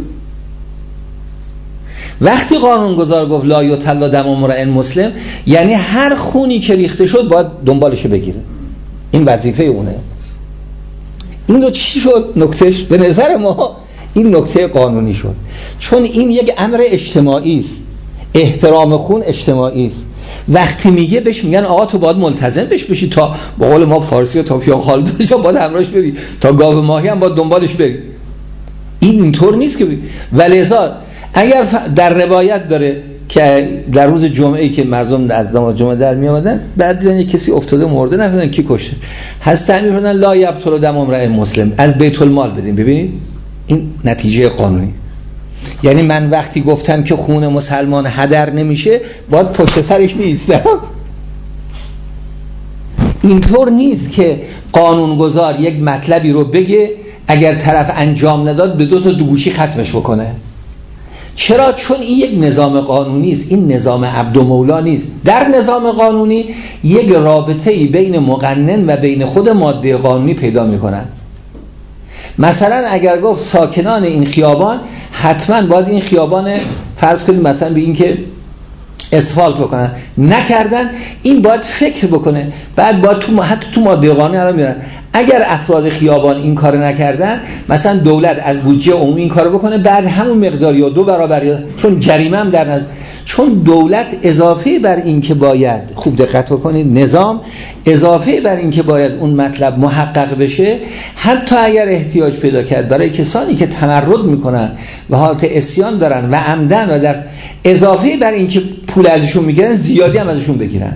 وقتی قانونگذار گفت لا یطل دم امرئ مسلم یعنی هر خونی که ریخته شد باید دنبالش بگیره، این وظیفه اونه. این رو چی شد نکتهش؟ به نظر ما این نکته قانونی شد، چون این یک امر اجتماعی است، احترام خون اجتماعی است. وقتی میگه بهش میگن آقا تو باید ملتزم بشی، تا با قول ما فارسی تا فیان خالدش باید همراهش بری، تا گاو ماهی هم باید دنبالش بری. این اینطور نیست که ولذا اگر در روایت داره که در روز جمعه‌ای که مردم از نماز جمعه در می آمدن بعد دیدن یک کسی افتاده مرده، نفهمیدن کی کشته، هست تعمیر کردن لا یبطل دم امرئ مسلم، از بیت المال بدین. ببینید این نتیجه قانونی. یعنی من وقتی گفتم که خون مسلمان هدر نمیشه باید پشت سرش میایستم. اینطور نیست که قانونگذار یک مطلبی رو بگه اگر طرف انجام نداد به دو تا دوگوشی ختمش بکنه. چرا؟ چون این یک نظام قانونی است، این نظام عبد و مولا نیست. در نظام قانونی یک رابطه‌ای بین مقنن و بین خود ماده قانونی پیدا میکنن. مثلا اگر گفت ساکنان این خیابان حتما باید این خیابان فرض کنیم مثلا به این که اسفالت بکنن، نکردن، این باید فکر بکنه، بعد باید حتی تو ماده قانونی الان میارن اگر افراد خیابان این کار نکردن مثلا دولت از بودجه عمومی این کارو بکنه، بعد همون مقدار یا 2 برابر، یا چون جریمه هم در نظر، چون دولت اضافه بر این که باید، خوب دقت بکنید، نظام اضافه بر این که باید اون مطلب محقق بشه، حتی اگر احتیاج پیدا کرد برای کسانی که تمرد میکنن و حالت عصیان دارن و عمدن و در اضافه بر این که پول ازشون میگیرن زیادی هم ازشون بگیرن.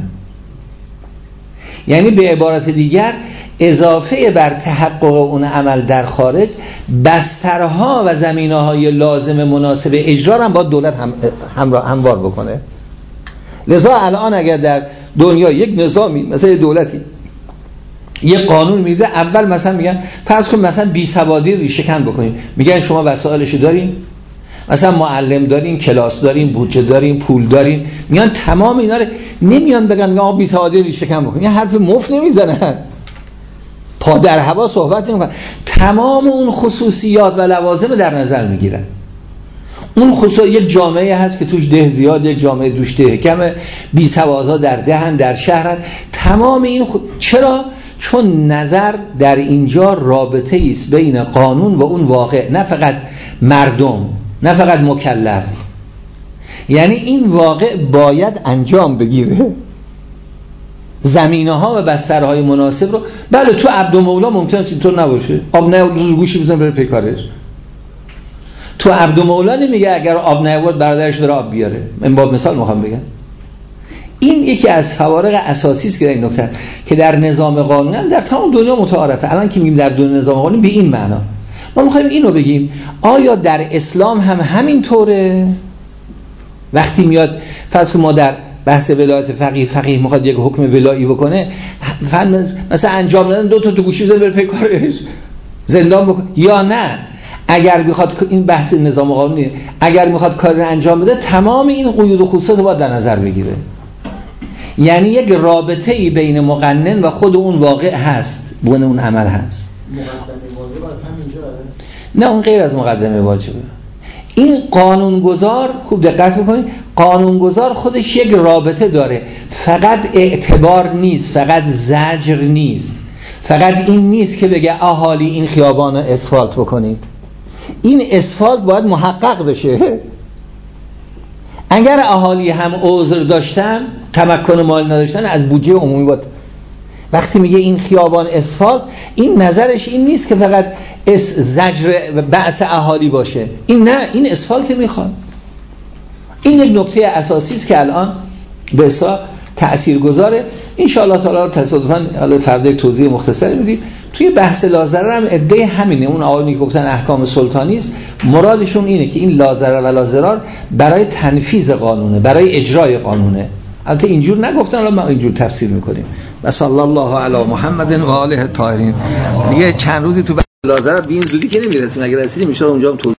یعنی به عبارت دیگر اضافه بر تحقق اون عمل در خارج بسترها و زمینه‌های لازم مناسب اجرا هم با دولت هموار بکنه. لذا الان اگر در دنیا یک نظامی مثلا دولتی یک قانون میذاره، اول مثلا میگن فرض کن مثلا بیسوادی ریشه‌کن بکنید، میگن شما وسایلشو دارین، مثلا معلم دارین، کلاس دارین، بودجه دارین، پول دارین، میان تمام اینا رو نمیان بگن آقا بیسوادی ریشه‌کن بکنید، یه حرف مفت نمیزنن، پا در هوا صحبت نمی‌کنن، تمام اون خصوصیات و لوازم در نظر میگیرن. اون خصوصا یک جامعه هست که توش ده زیاد، یک جامعه توش ده کمه، بی سوادها در دهن، در شهرن، تمام این چرا؟ چون نظر در اینجا رابطه ایست بین قانون و اون واقع، نه فقط مردم، نه فقط مکلف. یعنی این واقع باید انجام بگیره، زمینه ها و بسترهای مناسب رو. بله تو عبد و مولا ممکنه اینطور نباشه، آب نه گوشی بزن بره پیکارش. تو عبد و مولا نمیگه اگر آب نیاورد برادرش بره آب بیاره. من با مثال میخوام بگم این یکی از فوارق اساسی است که در این نکته که در نظام قانونی هم در تمام دنیا متعارفه. الان که میگیم در دنیا نظام قانونی به این معنا، ما میخوایم اینو بگیم آیا در اسلام هم همین طوره؟ وقتی میاد فرض ما در بحث ولایت فقیه میخواد یک حکم ولایی بکنه، مثلا انجام دادن 2 تا تو گوشی بزنه بره پیکارش زندان بکنه، یا نه اگر میخواد این بحث نظام قانونی، اگر میخواد کاری رو انجام بده تمام این قیود و خصوصیات رو باید در نظر بگیره. یعنی یک رابطه ای بین مقنن و خود اون واقع هست، بین اون عمل هست. مقدمه واجب همینجا؟ نه اون غیر از مقدمه واجبه. این قانونگذار، خوب دقت بکنید، قانونگذار خودش یک رابطه داره، فقط اعتبار نیست، فقط زجر نیست، فقط این نیست که بگه اهالی این خیابان رو اسفالت بکنید. این اسفالت باید محقق بشه. اگر اهالی هم عذر داشتن، تمکن مالی نداشتن، از بودجه عمومی باید. وقتی میگه این خیابان اسفالت، این نظرش این نیست که فقط زجر و بعث اهالی باشه، این نه، این اسفالت میخواد. این یک نکته اساسی است که الان به اصطلاح تاثیرگذاره. ان شاء الله تعالی تصادفاً حالا فردا یک توضیح مختصری میدیم. توی بحث لازره هم عده همینه، اون آقایونی که گفتن احکام سلطانی است، مرادشون اینه که این لازره و لازرار برای تنفیذ قانونه، برای اجرای قانونه. البته اینجور نگفتن، حالا ما اینجور تفسیر میکنیم. و صلی الله علی محمد و آله الطاهرین. دیگه چند روزی تو بحث لازره به این زودی که نمیرسیم، اگر رسیدیم ان شاء الله اونجا هم